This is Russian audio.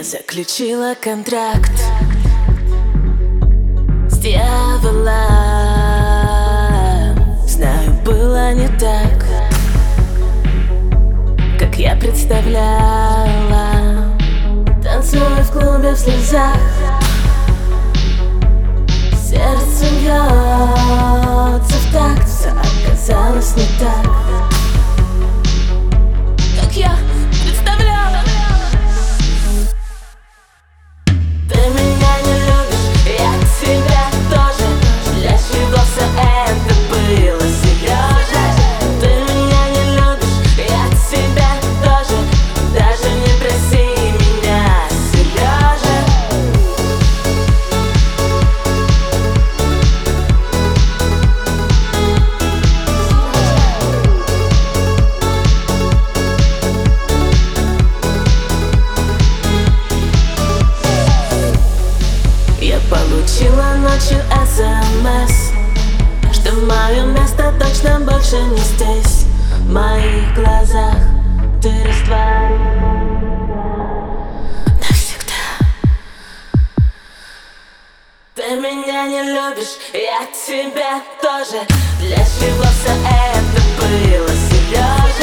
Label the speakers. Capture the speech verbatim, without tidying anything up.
Speaker 1: заключила контракт с дьяволом. Знаю, было не так, как я представляла. Танцую в клубе в слезах, сердце бьется в такт. Все оказалось не так, как я представляла. Ты меня не любишь, я тебя тоже. Для чего все это было, Сережа? Ты меня не любишь, я тебя тоже. Даже не проси меня, Сережа. Я получила ночью СМС, что мое место точно больше не здесь. В моих глазах ты растворилась навсегда. Ты меня не любишь, я тебя тоже. Для чего все это было, Сережа?